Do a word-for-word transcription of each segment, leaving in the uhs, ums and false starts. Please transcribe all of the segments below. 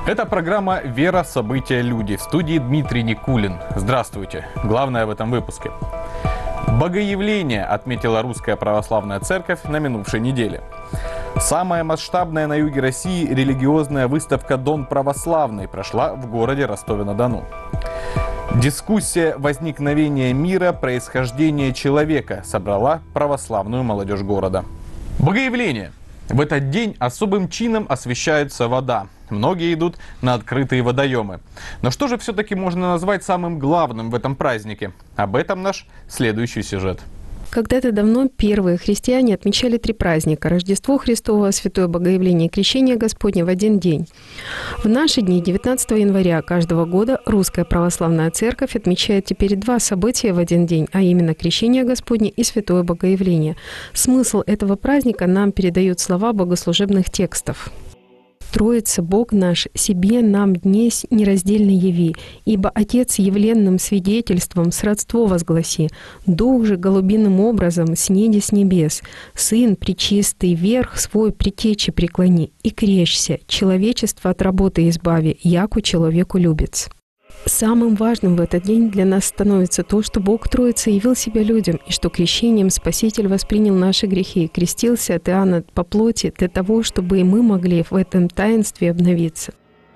Это программа «Вера. События. Люди». В студии Дмитрий Никулин. Здравствуйте. Главное в этом выпуске. Богоявление отметила Русская Православная Церковь на минувшей неделе. Самая масштабная на юге России религиозная выставка «Дон православный» прошла в городе Ростове-на-Дону. Дискуссия возникновения мира, происхождения человека собрала православную молодежь города. Богоявление. В этот день особым чином освящается вода. Многие идут на открытые водоемы. Но что же все-таки можно назвать самым главным в этом празднике? Об этом наш следующий сюжет. Когда-то давно первые христиане отмечали три праздника – Рождество Христово, Святое Богоявление и Крещение Господне в один день. В наши дни, девятнадцатого января каждого года, Русская Православная Церковь отмечает теперь два события в один день, а именно Крещение Господне и Святое Богоявление. Смысл этого праздника нам передают слова богослужебных текстов. «Троица, Бог наш, себе нам днесь нераздельно яви, ибо Отец явленным свидетельством сродство возгласи, Дух же голубиным образом снеди с небес, Сын пречистый верх свой притечи преклони, и крещся, человечество от работы избави, яку человеку любец». Самым важным в этот день для нас становится то, что Бог Троица явил себя людям, и что крещением Спаситель воспринял наши грехи и крестился от Иоанна по плоти для того, чтобы и мы могли в этом таинстве обновиться.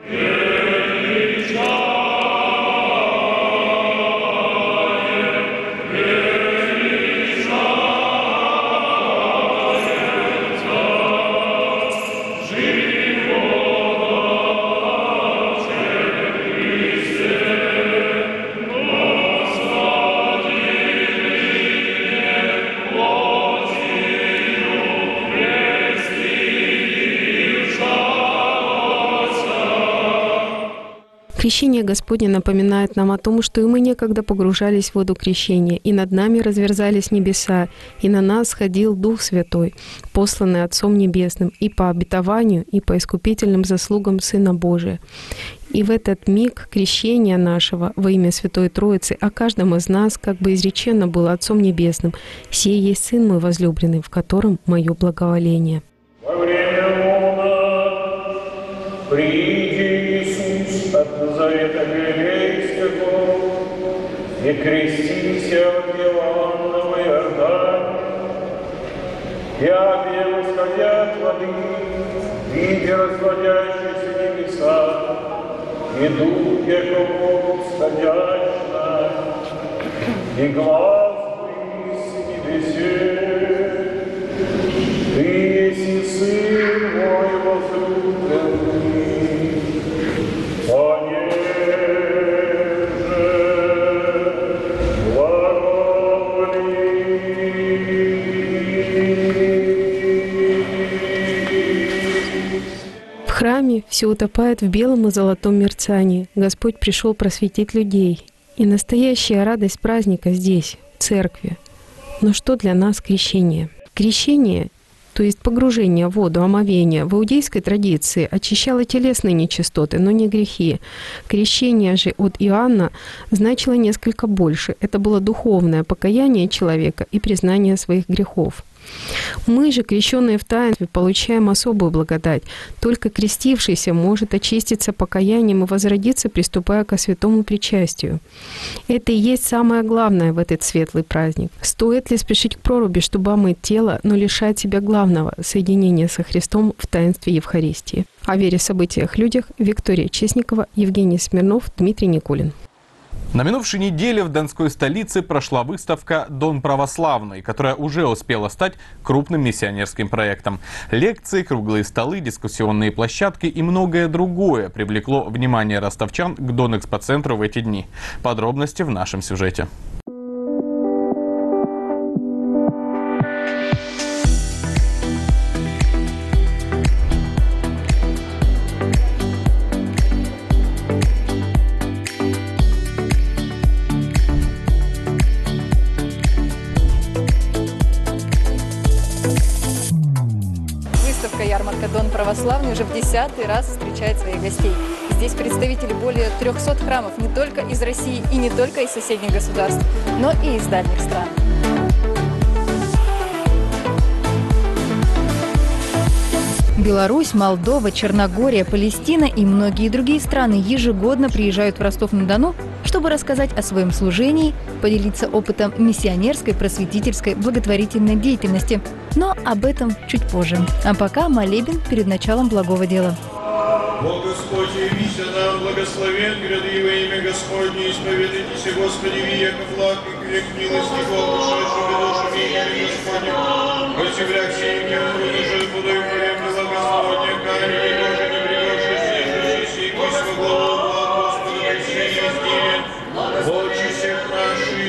Крещение Господне напоминает нам о том, что и мы некогда погружались в воду крещения, и над нами разверзались небеса, и на нас сходил Дух Святой, посланный Отцом Небесным, и по обетованию, и по искупительным заслугам Сына Божия. И в этот миг крещения нашего во имя Святой Троицы о каждом из нас как бы изречено было Отцом Небесным: «Сей есть Сын мой возлюбленный, в котором мое благоволение». Во время луна приди, Иисус, от Назарета Галилейского, и крестися от Иоанна в Иордане. Я восходя от воды, видя расходящиеся небеса, и дух, яко Богу сходящна, и глаз близ небесе. Ты еси Сын мой возлюбленный, понеже глаголи. В храме все утопает в белом и золотом мерцании. Господь пришел просветить людей. И настоящая радость праздника здесь, в церкви. Но что для нас крещение? Крещение, то есть погружение в воду, омовение, в иудейской традиции очищало телесные нечистоты, но не грехи. Крещение же от Иоанна значило несколько больше. Это было духовное покаяние человека и признание своих грехов. Мы же, крещенные в таинстве, получаем особую благодать. Только крестившийся может очиститься покаянием и возродиться, приступая ко святому причастию. Это и есть самое главное в этот светлый праздник. Стоит ли спешить к проруби, чтобы омыть тело, но лишать себя главного — соединения со Христом в таинстве Евхаристии? О вере, событиях, людях. Виктория Честникова, Евгений Смирнов, Дмитрий Никулин. На минувшей неделе в Донской столице прошла выставка «Дон православный», которая уже успела стать крупным миссионерским проектом. Лекции, круглые столы, дискуссионные площадки и многое другое привлекло внимание ростовчан к Дон-экспоцентру в эти дни. Подробности в нашем сюжете. Ярмарка «Дон православный» уже в десятый раз встречает своих гостей. Здесь представители более трехсот храмов не только из России и не только из соседних государств, но и из дальних стран. Беларусь, Молдова, Черногория, Палестина и многие другие страны ежегодно приезжают в Ростов-на-Дону, чтобы рассказать о своем служении, поделиться опытом миссионерской, просветительской, благотворительной деятельности. Но об этом чуть позже. А пока молебен перед началом благого дела. Бог Господь, явися нам, благословен гряды во имя Господне, исповедайтесь, Господи, век благ и век милости, Бог, ушедшим душами имени Господнем, возживляхся им не умру, же буду и полем дела Господня, камень, тоже не придешь, слышащийся, и пусть во главу Господа, прощение сделен, очи всех наших.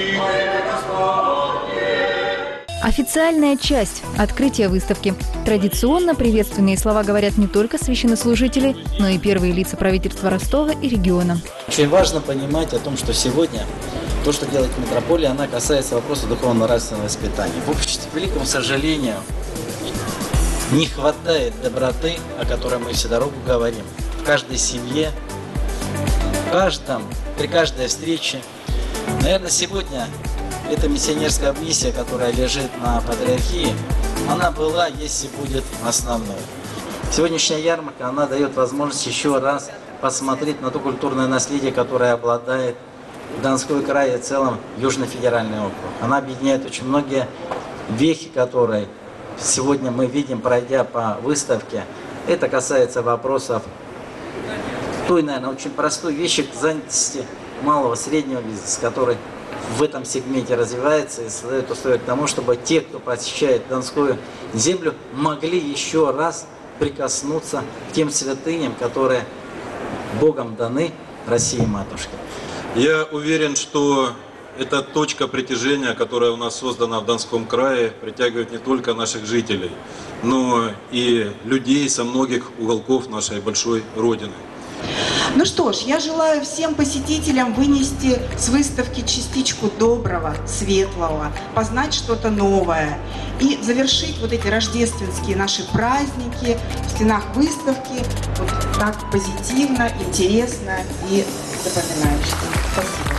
Официальная часть – открытия выставки. Традиционно приветственные слова говорят не только священнослужители, но и первые лица правительства Ростова и региона. Очень важно понимать о том, что сегодня то, что делает митрополия, она касается вопроса духовно-нравственного воспитания. В обществе, к великому сожалению, не хватает доброты, о которой мы всю дорогу говорим. В каждой семье, в каждом, при каждой встрече. Наверное, сегодня эта миссионерская миссия, которая лежит на патриархии, она была, есть и будет основной. Сегодняшняя ярмарка, она дает возможность еще раз посмотреть на то культурное наследие, которое обладает Донской край и в целом Южно-федеральный округ. Она объединяет очень многие вехи, которые сегодня мы видим, пройдя по выставке. Это касается вопросов той, наверное, очень простой вещи к занятости малого, среднего бизнеса, который в этом сегменте развивается и создает условия к тому, чтобы те, кто посещает Донскую землю, могли еще раз прикоснуться к тем святыням, которые Богом даны России Матушке. Я уверен, что эта точка притяжения, которая у нас создана в Донском крае, притягивает не только наших жителей, но и людей со многих уголков нашей большой Родины. Ну что ж, я желаю всем посетителям вынести с выставки частичку доброго, светлого, познать что-то новое и завершить вот эти рождественские наши праздники в стенах выставки вот так позитивно, интересно и запоминающе. Спасибо.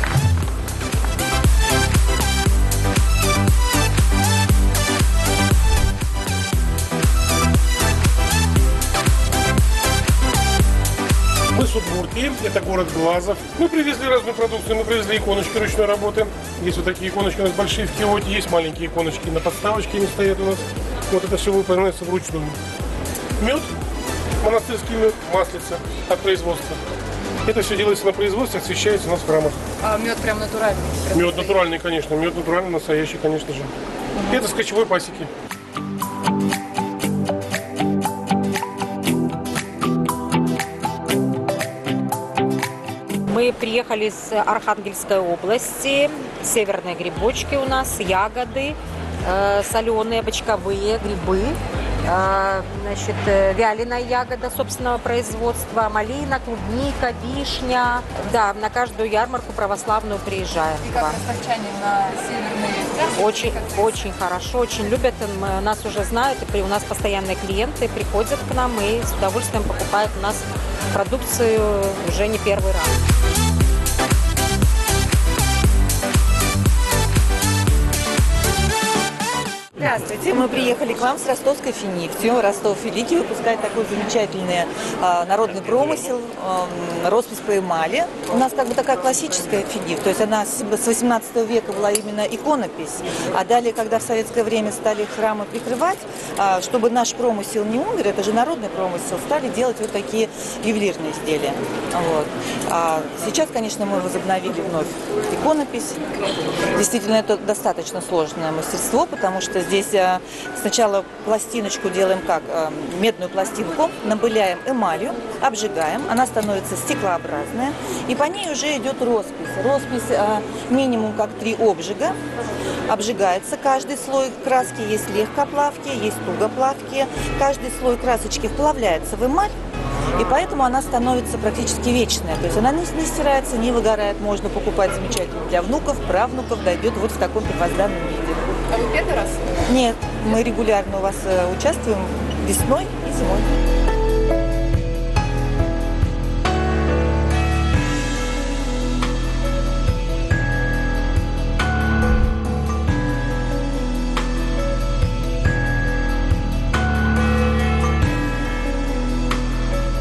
Мы с Удмуртии, это город Глазов. Мы привезли разную продукцию, мы привезли иконочки ручной работы. Есть вот такие иконочки у нас большие в киоте, есть маленькие иконочки на подставочке, они стоят у нас. Вот это все выполняется вручную. Мед, монастырский мед, маслица от производства. Это все делается на производстве, освещается у нас в храмах. А мед прям натуральный? Мед натуральный, конечно, мед натуральный, настоящий, конечно же. Угу. Это с кочевой пасеки. Мы приехали с Архангельской области, северные грибочки у нас, ягоды, э, соленые, бочковые грибы, э, значит, вяленая ягода собственного производства, малина, клубника, вишня. Да, на каждую ярмарку православную приезжаем. И как ростовчане на северные мясо? Очень, очень хорошо, очень любят. Мы, нас уже знают, и у нас постоянные клиенты приходят к нам и с удовольствием покупают у нас продукцию уже не первый раз. Здравствуйте, мы приехали к вам с ростовской финифтью. Ростов Великий выпускает такой замечательный э, народный промысел, э, роспись по эмали. У нас как бы такая классическая финифть, то есть она с восемнадцатого века была именно иконопись. А далее, когда в советское время стали храмы прикрывать, э, чтобы наш промысел не умер, это же народный промысел, стали делать вот такие ювелирные изделия. Вот. А сейчас, конечно, мы возобновили вновь иконопись. Действительно, это достаточно сложное мастерство, потому что здесь сначала пластиночку делаем как медную пластинку, набыляем эмалью, обжигаем, она становится стеклообразная, и по ней уже идет роспись. Роспись минимум как три обжига, обжигается каждый слой краски, есть легкоплавкие, есть тугоплавкие, каждый слой красочки вплавляется в эмаль, и поэтому она становится практически вечная. То есть она не, не стирается, не выгорает. Можно покупать замечательно для внуков, правнуков, дойдет вот в таком первозданном виде. А вы первый раз? Нет, мы регулярно у вас участвуем весной и зимой.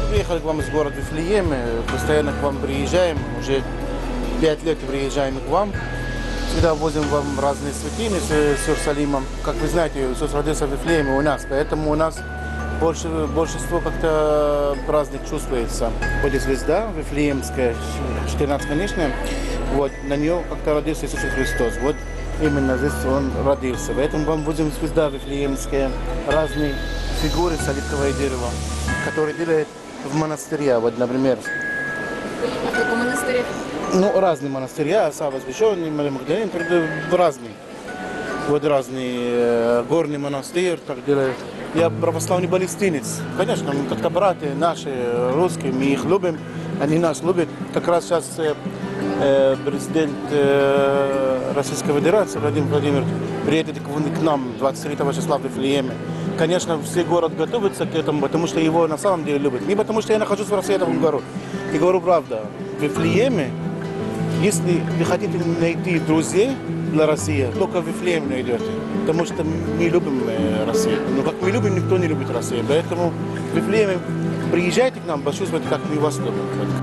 приехали к вам из города Вифлеем, постоянно к вам приезжаем, уже пять лет приезжаем к вам. Всегда возим вам разные святыни с, с Иерусалимом. Как вы знаете, Иисус родился в Вифлееме у нас, поэтому у нас больше, большинство как-то праздник чувствуется. Вот и звезда Вифлеемская, четырнадцатиконечная, вот, на нее как-то родился Иисус Христос. Вот именно здесь он родился. Поэтому вам возим звезда Вифлеемская, разные фигуры с оливкового дерева, которые делают в монастыре. Вот, например. А в каком монастыре? Ну, разные монастыря, Сава Священный, Магдалин, разные. Вот разные, э, горный монастырь, так делают. Я православный палестинец. Конечно, мы как-то братья наши, русские, мы их любим, они нас любят. Как раз сейчас э, президент э, Российской Федерации Владимир Владимирович приедет к нам двадцать третьего числа в Вифлееме. Конечно, все город готовится к этому, потому что его на самом деле любят. Не потому что я нахожусь в Рассветовом гору. И говорю правда, в Вифлееме, если вы хотите найти друзей для России, только в Вифлеем найдете. Потому что мы любим Россию. Но как мы любим, никто не любит Россию. Поэтому в Вифлееме приезжайте к нам, почувствуйте, как мы вас любим.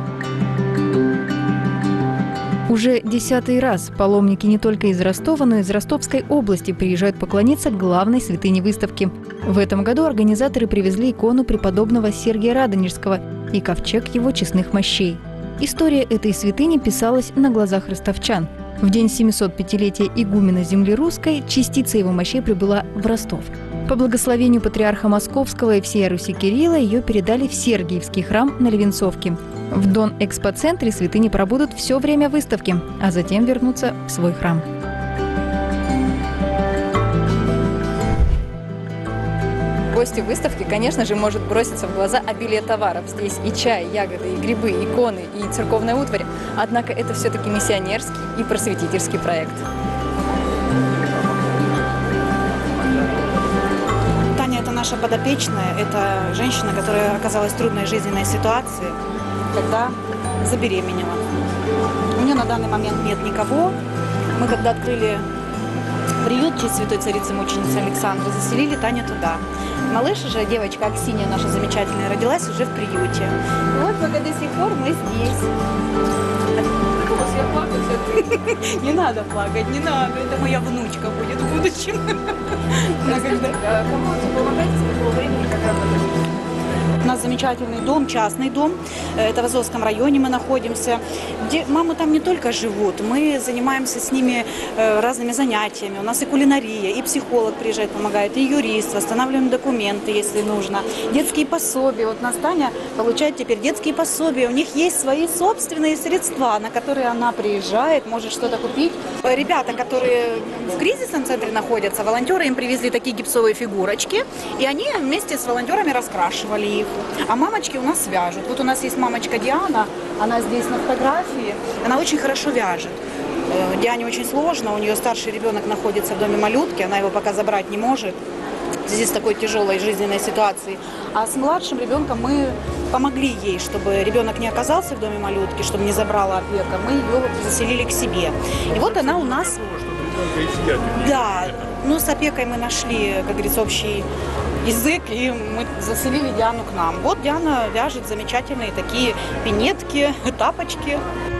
Уже десятый раз паломники не только из Ростова, но и из Ростовской области приезжают поклониться главной святыне выставки. В этом году организаторы привезли икону преподобного Сергия Радонежского и ковчег его честных мощей. История этой святыни писалась на глазах ростовчан. В день семисотпятилетия игумена земли русской частица его мощей прибыла в Ростов. По благословению патриарха Московского и всей Руси Кирилла ее передали в Сергиевский храм на Левенцовке. В Дон-экспоцентре святыни пробудут все время выставки, а затем вернутся в свой храм. Гостю выставки, конечно же, может броситься в глаза обилие товаров. Здесь и чай, ягоды, и грибы, и иконы, и церковная утварь. Однако это все-таки миссионерский и просветительский проект. Таня – это наша подопечная, это женщина, которая оказалась в трудной жизненной ситуации, когда забеременела. У нее на данный момент нет никого. Мы, когда открыли приют в честь святой царицы мученицы Александры, заселили Таню туда. Малыш же, девочка Аксинья наша замечательная, родилась уже в приюте. Вот пока до сих пор мы здесь. Не надо плакать, не надо. Это моя внучка будет в будущем. Кому вы помогаете, с какого времени, как работаете? У нас замечательный дом, частный дом. Это в Азовском районе мы находимся. Где мамы там не только живут, мы занимаемся с ними разными занятиями. У нас и кулинария, и психолог приезжает, помогает, и юрист, восстанавливаем документы, если нужно. Детские пособия. Вот нас Таня получает теперь детские пособия. У них есть свои собственные средства, на которые она приезжает, может что-то купить. Ребята, которые в кризисном центре находятся, волонтеры им привезли такие гипсовые фигурочки, и они вместе с волонтерами раскрашивали их. А мамочки у нас вяжут. Вот у нас есть мамочка Диана, она здесь на фотографии, она очень хорошо вяжет. Диане очень сложно, у нее старший ребенок находится в доме малютки, она его пока забрать не может в связи с такой тяжелой жизненной ситуацией. А с младшим ребенком мы помогли ей, чтобы ребенок не оказался в доме малютки, чтобы не забрала опека, мы ее заселили к себе. И вот она у нас... Да, ну с опекой мы нашли, как говорится, общий язык, и мы заселили Диану к нам. Вот Диана вяжет замечательные такие пинетки, тапочки.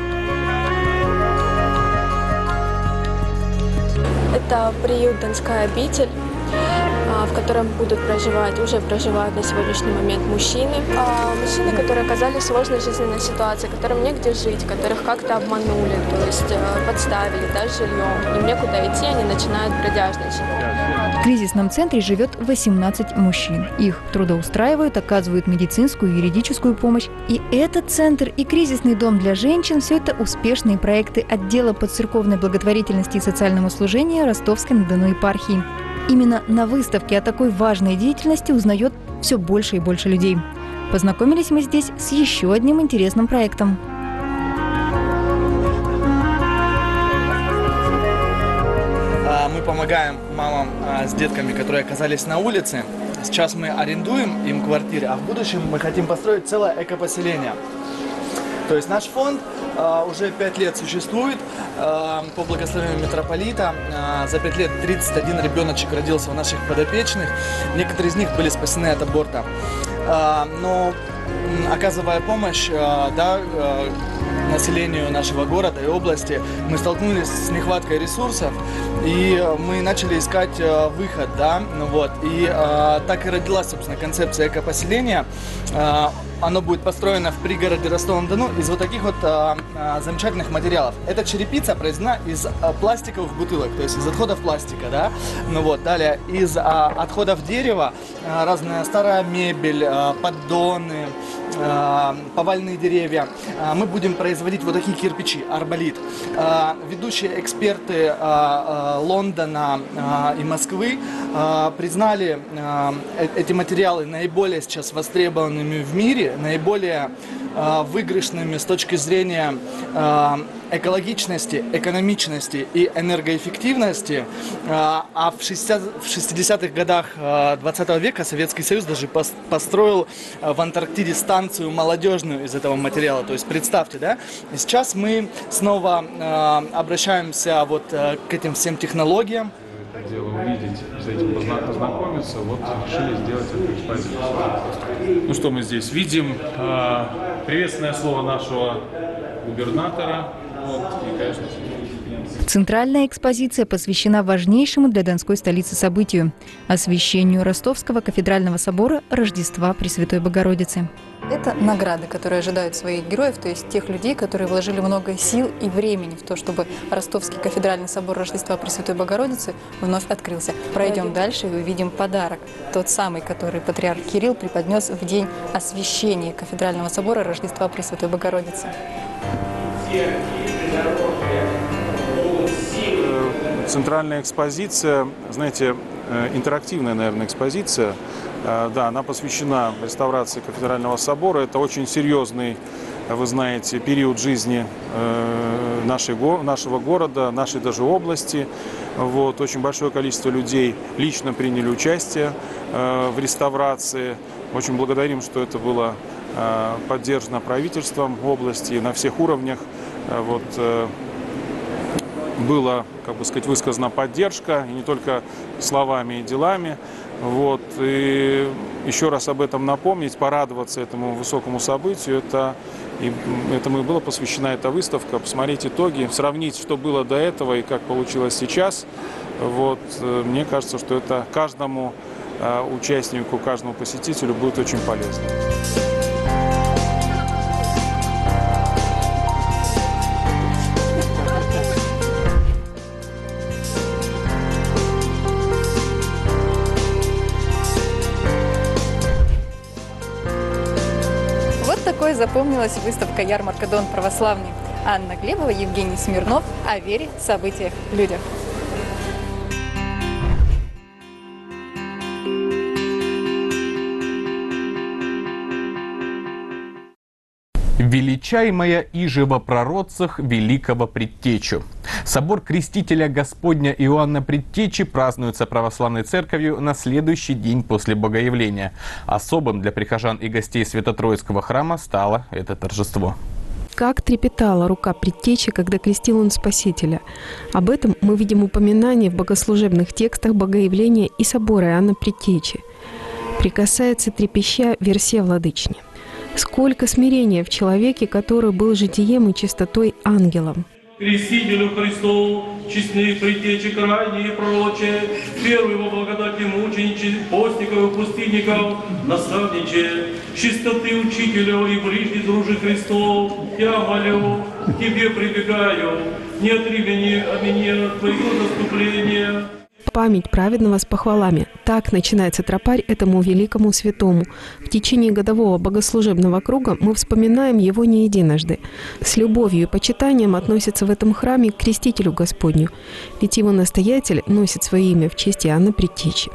Это приют «Донская обитель», в котором будут проживать, уже проживают на сегодняшний момент мужчины. Мужчины, которые оказались в сложной жизненной ситуации, которым негде жить, которых как-то обманули, то есть подставили, да, жильем. Им некуда идти, они начинают бродяжничать. В кризисном центре живет восемнадцать мужчин. Их трудоустраивают, оказывают медицинскую и юридическую помощь. И этот центр, и кризисный дом для женщин – все это успешные проекты отдела по церковной благотворительности и социальному служению Ростовской-на-Дону епархии. Именно на выставке о такой важной деятельности узнает все больше и больше людей. Познакомились мы здесь с еще одним интересным проектом. Мы помогаем мамам с детками, которые оказались на улице. Сейчас мы арендуем им квартиры, а в будущем мы хотим построить целое экопоселение. То есть наш фонд э, уже пять лет существует. Э, по благословению митрополита э, за пять лет тридцать один ребеночек родился у наших подопечных. Некоторые из них были спасены от аборта. Э, но оказывая помощь да, населению нашего города и области, мы столкнулись с нехваткой ресурсов, и мы начали искать выход, да, ну вот, и э, так и родилась, собственно, концепция экопоселения. Э, оно будет построено в пригороде Ростова-на-Дону из вот таких вот э, э, замечательных материалов. Эта черепица произведена из э, пластиковых бутылок, то есть из отходов пластика, да, ну вот, далее из э, отходов дерева, э, разная старая мебель, э, поддоны, э, поваленные деревья. Э, мы будем производить вот такие кирпичи, арболит. Э, ведущие эксперты э, э, Лондона э, и Москвы э, признали э, эти материалы наиболее сейчас востребованными в мире, наиболее э, выигрышными с точки зрения э, экологичности, экономичности и энергоэффективности. Э, а в шестидесятых годах э, двадцатого века Советский Союз даже пос построил э, в Антарктиде станцию молодежную из этого материала. То есть представьте, да? И сейчас мы снова э, обращаемся вот э, к этим всем технологиям. Дело увидеть, с этим познакомиться, вот решили сделать эту экспозицию. Ну что мы здесь видим? Приветственное слово нашего губернатора. Вот, и, конечно, Центральная экспозиция посвящена важнейшему для Донской столицы событию – освящению Ростовского кафедрального собора Рождества Пресвятой Богородицы. Это награды, которые ожидают своих героев, то есть тех людей, которые вложили много сил и времени в то, чтобы Ростовский кафедральный собор Рождества Пресвятой Богородицы вновь открылся. Пройдем дальше и увидим подарок, тот самый, который патриарх Кирилл преподнес в день освящения кафедрального собора Рождества Пресвятой Богородицы. Центральная экспозиция, знаете, интерактивная, наверное, экспозиция. Да, она посвящена реставрации кафедрального собора. Это очень серьезный, вы знаете, период жизни нашей, нашего города, нашей даже области. Вот, очень большое количество людей лично приняли участие в реставрации. Очень благодарим, что это было поддержано правительством области на всех уровнях. Вот, была, как бы сказать, высказана поддержка, и не только словами и делами. Вот. И еще раз об этом напомнить, порадоваться этому высокому событию. Это, и, этому и была посвящена эта выставка. Посмотреть итоги, сравнить, что было до этого и как получилось сейчас. Вот. Мне кажется, что это каждому участнику, каждому посетителю будет очень полезно. Такой запомнилась выставка «Ярмарка Дон православный». Анна Глебова, Евгений Смирнов. О вере, событиях, людях. «Величаемая иже во пророцах великого предтечу». Собор Крестителя Господня Иоанна Предтечи празднуется православной церковью на следующий день после Богоявления. Особым для прихожан и гостей Свято-Троицкого храма стало это торжество. Как трепетала рука Предтечи, когда крестил он Спасителя. Об этом мы видим упоминание в богослужебных текстах Богоявления и собора Иоанна Предтечи. Прикасается трепеща версия владычни. Сколько смирения в человеке, который был житием и чистотой ангелом. Крестителю Христу, честные предтечи крайние пророче, первый во благодати мучениче, постников и пустынников, наставниче, чистоты учителю и ближний дружи Христов, я молю, к Тебе прибегаю, не отримени от меня Твоего заступления. Память праведного с похвалами. Так начинается тропарь этому великому святому. В течение годового богослужебного круга мы вспоминаем его не единожды. С любовью и почитанием относятся в этом храме к Крестителю Господню, ведь его настоятель носит свое имя в честь Иоанна Предтечи.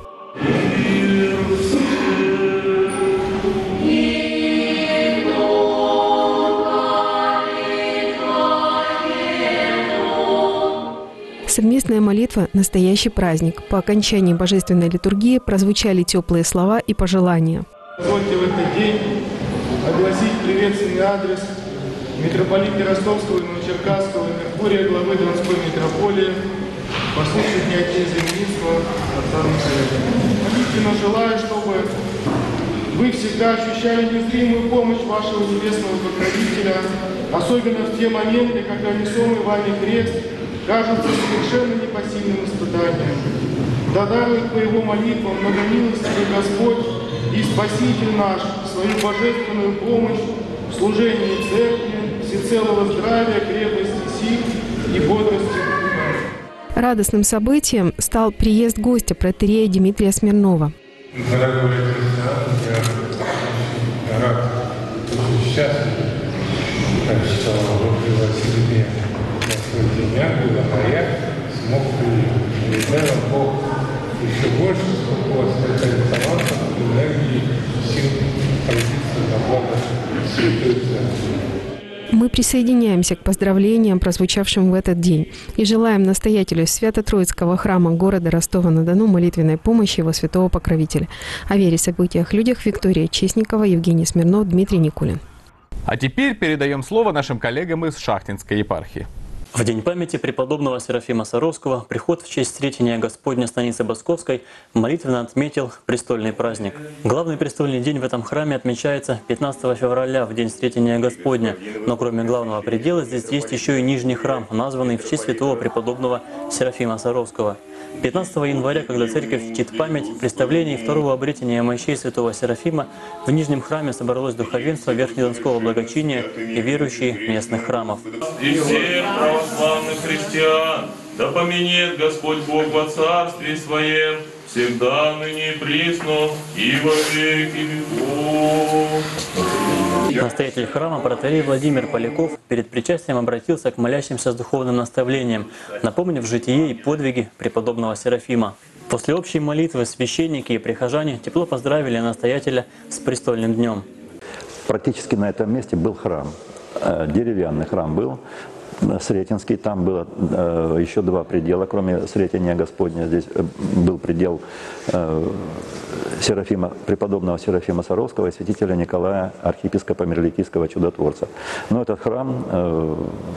Совместная молитва – настоящий праздник. По окончании божественной литургии прозвучали теплые слова и пожелания. Позвольте в этот день огласить приветственный адрес митрополита Ростовского и Новочеркасского и Меркурия, главы Донской митрополии, послушать неотъемлемого отца Михаила. Молитвенно желаю, чтобы вы всегда ощущали незримую помощь вашего небесного покровителя, особенно в те моменты, когда несомый вами крест кажется совершенно непосильным испытанием. Да дарует по его молитвам многомилостивый Господь и Спаситель наш свою божественную помощь в служении Церкви, всецелого здравия, крепости сил и бодрости духа. Радостным событием стал приезд гостя протоиерея Дмитрия Смирнова. Дорогой христиан, я рад, очень счастлив, что вы пригласили меня на свой день ангела, а я смог приехать. И дай вам Бог еще больше, сколько у вас хватает талантов, энергии, сил трудиться на благо Святой Церкви. Мы присоединяемся к поздравлениям, прозвучавшим в этот день, и желаем настоятелю Свято-Троицкого храма города Ростова-на-Дону молитвенной помощи его святого покровителя. О вере, событиях, людях Виктория Честникова, Евгений Смирнов, Дмитрий Никулин. А теперь передаем слово нашим коллегам из Шахтинской епархии. В день памяти преподобного Серафима Саровского приход в честь Встретения Господня станицы Басковской молитвенно отметил престольный праздник. Главный престольный день в этом храме отмечается пятнадцатого февраля, в день Встретения Господня. Но кроме главного предела здесь есть еще и нижний храм, названный в честь святого преподобного Серафима Саровского. пятнадцатого января, когда церковь чтит память представлений второго обретения мощей святого Серафима, в нижнем храме собралось духовенство Верхнедонского благочиния и верующие местных храмов. И всех православных христиан да поменет Господь Бог во Царстве Своем, всегда, ныне и присно, и во веки веков. Настоятель храма протоиерей Владимир Поляков перед причастием обратился к молящимся с духовным наставлением, напомнив житие и подвиги преподобного Серафима. После общей молитвы священники и прихожане тепло поздравили настоятеля с престольным днем. Практически на этом месте был храм, деревянный храм был. Сретенский, там было э, еще два предела, кроме Сретения Господня. Здесь был предел э, Серафима, преподобного Серафима Саровского и святителя Николая, архиепископа Мирликийского чудотворца. Но этот храм, э,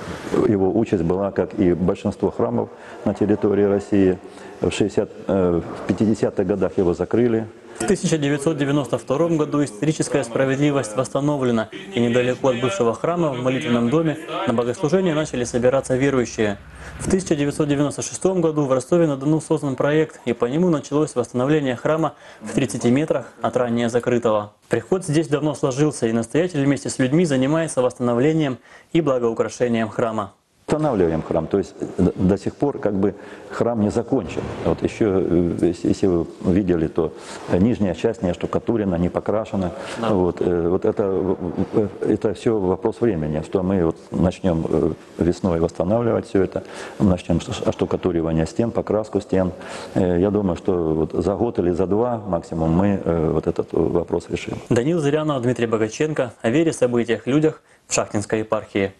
его участь была, как и большинство храмов на территории России. В, шестидесятых, э, в пятидесятых годах его закрыли. В тысяча девятьсот девяносто втором году историческая справедливость восстановлена, и недалеко от бывшего храма в молитвенном доме на богослужение начали собираться верующие. В тысяча девятьсот девяносто шестом году в Ростове-на-Дону создан проект, и по нему началось восстановление храма в тридцати метрах от ранее закрытого. Приход здесь давно сложился, и настоятель вместе с людьми занимается восстановлением и благоукрашением храма. Устанавливаем храм, то есть до сих пор как бы храм не закончен. Вот еще, если вы видели, то нижняя часть не оштукатурена, не покрашена. Да. Вот, вот это, это все вопрос времени, что мы вот начнем весной восстанавливать все это, начнем оштукатуривание стен, покраску стен. Я думаю, что вот за год или за два максимум мы вот этот вопрос решим. Данил Зырянов, Дмитрий Богаченко. О вере, событиях, людях в Шахтинской епархии.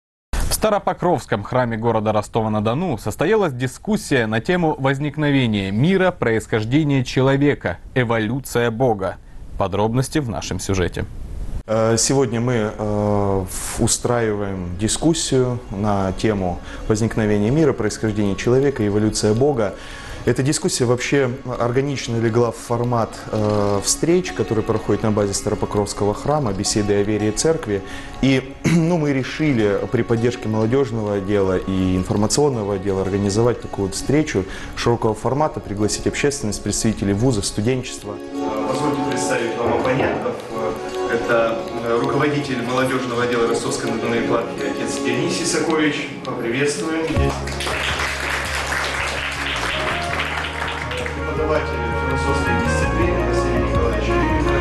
В Старопокровском храме города Ростова-на-Дону состоялась дискуссия на тему возникновения мира, происхождения человека, эволюция Бога. Подробности в нашем сюжете. Сегодня мы устраиваем дискуссию на тему возникновения мира, происхождения человека, эволюция Бога. Эта дискуссия вообще органично легла в формат э, встреч, которые проходят на базе Старопокровского храма, беседы о вере и церкви. И ну, мы решили при поддержке молодежного отдела и информационного отдела организовать такую вот встречу широкого формата, пригласить общественность, представителей вузов, студенчества. Позвольте представить вам оппонентов. Это руководитель молодежного отдела Ростовской-на-Дону епархии отец Дионисий Сакович. Поприветствуем здесь. Преподаватель философской дисциплины Василий Николаевич Рыбников.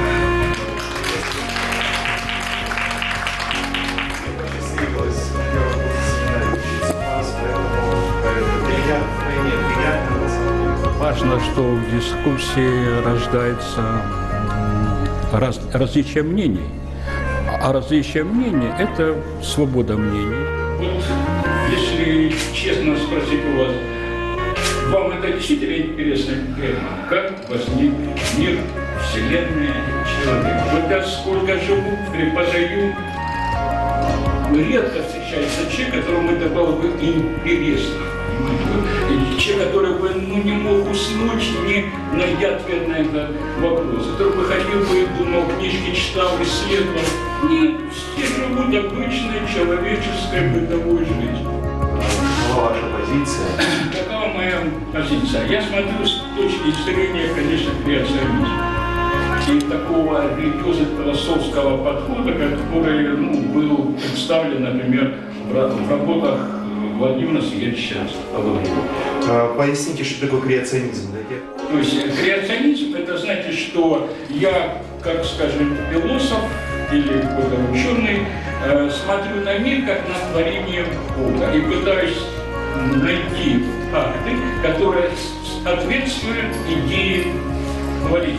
Посетилась первого курса семинарии учиться у нас, поэтому приятно, вдвойне приятно на самом деле. Важно, что в дискуссии рождается раз, различие мнений. А различие мнений – это свобода мнений. Вот, если честно спросить у вас, вам это действительно интересная тема? Как возник мир, Вселенная, человек? Вот я сколько живу, преподаю, редко встречается человек, которому это было бы интересно. понимаете? Человек, который бы ну, не мог уснуть, не найдя ответ на этот вопрос. Который бы ходил бы и думал, книжки читал, исследовал. Нет, все живут обычной человеческой бытовой жизнью. Какова ваша позиция? Какова моя позиция? Я смотрю с точки зрения, конечно, креационизма. И такого религиозно-философского подхода, который ну, был представлен, например, в работах Владимира Сергеевича Павлова. Поясните, что такое креационизм? То есть креационизм – это, знаете, что я, как, скажем, философ или какой-то ученый, э, смотрю на мир как на творение Бога и пытаюсь найти факты, которые соответствуют идее творения.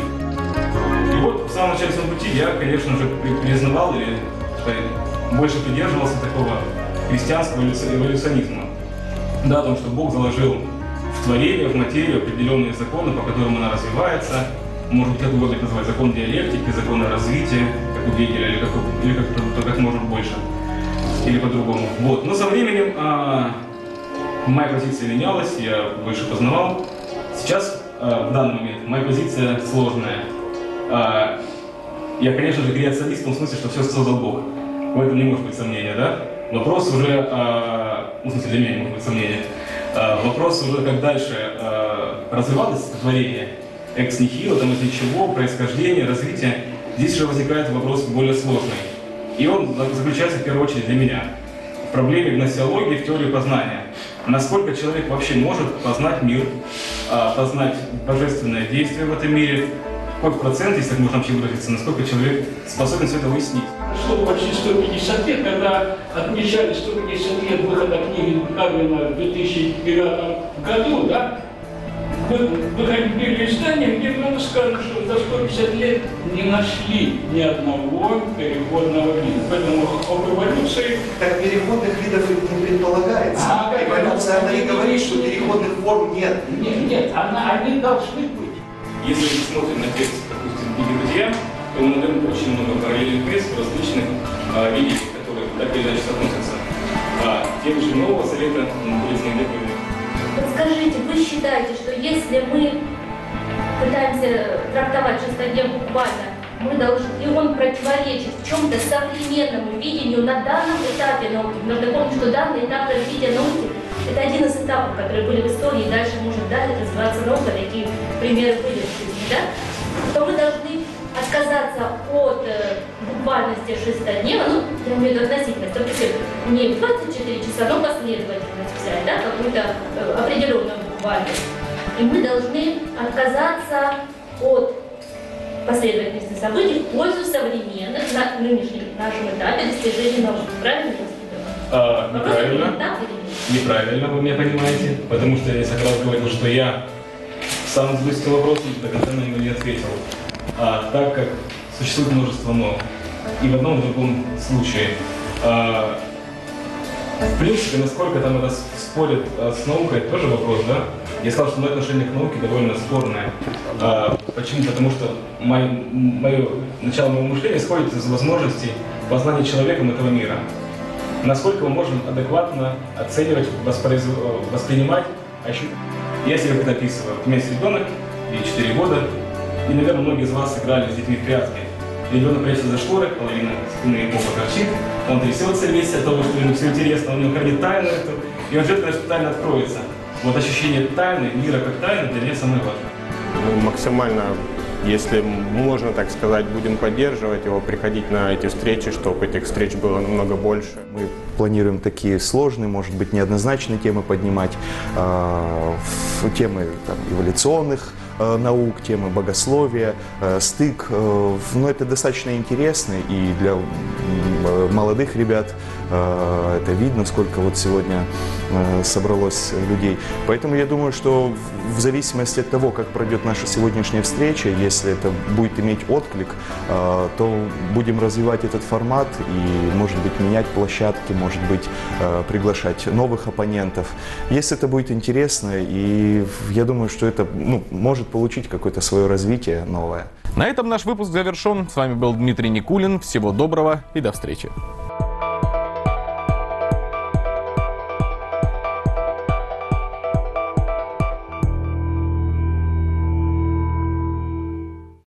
И вот в самом начале своего пути я, конечно же, признавал или больше придерживался такого христианского эволюционизма. Да, о том, что Бог заложил в творение, в материю определенные законы, по которым она развивается. Может быть, как угодно их называть, закон диалектики, законы развития, как у Гегеля, или как, или как, то, как может больше, или по-другому. Вот. Но со временем а, моя позиция менялась, я больше познавал. Сейчас, а, в данный момент, моя позиция сложная. А, я, конечно же, креационист в том смысле, что все создал Бог. В этом не может быть сомнения, да? Вопрос уже, а, ну, в смысле, для меня не может быть сомнения. А, вопрос уже, как дальше а, развивалось творение, экс нихило, там из ничего, происхождение, развитие. Здесь уже возникает вопрос более сложный. И он заключается в первую очередь для меня в проблеме гносеологии, в теории познания. Насколько человек вообще может познать мир, а, познать божественное действие в этом мире, какой процент, если так можно вообще выразиться, насколько человек способен все это выяснить. Прошло почти сто пятьдесят лет, когда отмечали сто пятьдесят лет выхода книги Кавлина в две тысячи девятом году, да, выходили издания, где много сказано, что за сто пятьдесят лет не нашли ни одного переходного вида. Поэтому об эволюции... Так переходных видов не предполагается. А, эволюция, она и говорит, что переходных форм нет. Нет, нет, она, они должны быть. Если мы смотрим на текст, допустим, книги «Друзья», то мы найдем очень много параллельных мест в различных а, религиях, которые так или иначе соотносятся. А, тех же Нового Завета находится не такой. Подскажите, вы считаете, что если мы пытаемся трактовать шестодневку буквально, мы должны, и он противоречит в чем-то современному видению на данном этапе науки? Надо помнить, что данный этап развития науки – это один из этапов, которые были в истории, и дальше может далее развиваться наука, такие примеры были в жизни, да? То мы должны отказаться от э, буквальности шестидневно, ну, я имею в виду относительность, допустим, не двадцать четыре часа, но последовательность взять, да, какую-то э, определенную буквальность. И мы должны отказаться от последовательности событий в пользу современных, на нынешнем нашем этапе достижения науки. Правильно я а, неправильно. Неправильно, вы меня понимаете, потому что я как раз говорил, что я сам задался вопросом, до конца на него не ответил. А, так как существует множество «но». И в одном и в другом случае. А, в принципе, насколько там это спорит а, с наукой, это тоже вопрос, да? Я сказал, что мое отношение к науке довольно спорное. А, почему? Потому что мое, мое, начало моего мышления исходит из возможностей познания человеком этого мира. Насколько мы можем адекватно оценивать, воспроиз... воспринимать, ощущать. Я себе это описываю. У меня есть ребенок, ей четыре года, и, наверное, многие из вас играли с детьми в прятки. Ребенок прячется за шторы, половина спины ему покорчит, он трясется весь от того, что ему все интересно, он ему хранит тайну эту, и он ждет, когда что тайна откроется. Вот ощущение тайны, мира как тайны для меня самое важное. Мы максимально, если можно так сказать, будем поддерживать его, приходить на эти встречи, чтобы этих встреч было намного больше. Мы планируем такие сложные, может быть, неоднозначные темы поднимать, э, темы там, эволюционных э, наук, темы богословия, э, стык. Э, но это достаточно интересно, и для э, молодых ребят э, это видно, сколько вот сегодня э, собралось людей. Поэтому я думаю, что в зависимости от того, как пройдет наша сегодняшняя встреча, если это будет иметь отклик, э, то будем развивать этот формат и, может быть, менять площадки, может быть, э, приглашать новых оппонентов. Если это будет интересно, и я думаю, что это ну, может получить какое-то свое развитие новое. На этом наш выпуск завершен. С вами был Дмитрий Никулин. Всего доброго и до встречи.